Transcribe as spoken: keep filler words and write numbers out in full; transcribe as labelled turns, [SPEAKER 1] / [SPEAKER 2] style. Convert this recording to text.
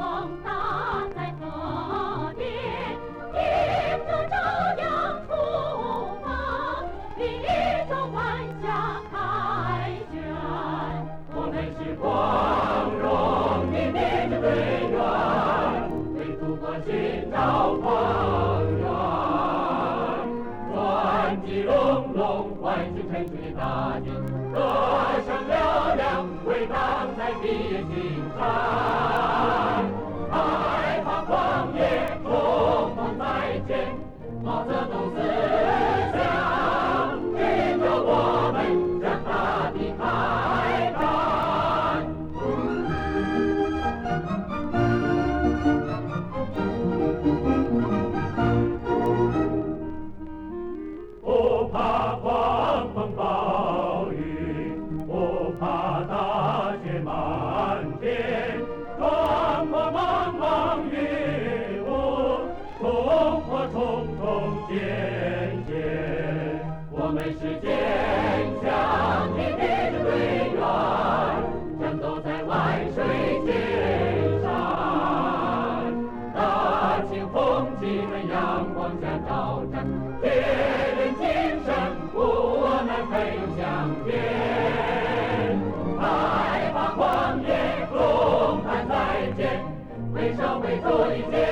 [SPEAKER 1] 风打在河边，迎着朝阳出发，披着晚霞凯旋。
[SPEAKER 2] 我们是光荣的民主队员，为祖国寻找光源。传奇隆隆，唤醒沉睡的大地，歌声嘹亮，为党在第一青山。害怕狂野，冲锋在前，毛泽东思想引着我们向大地开战。不怕狂风暴雨，不怕大雪漫天，穿过茫茫云雾，冲破重重险险。我们是坚强的民主队员，战斗在万水千山。大清风起在阳光下招展，铁人精神，我们奋勇向前。害怕狂野，勇敢在前，为社会做一件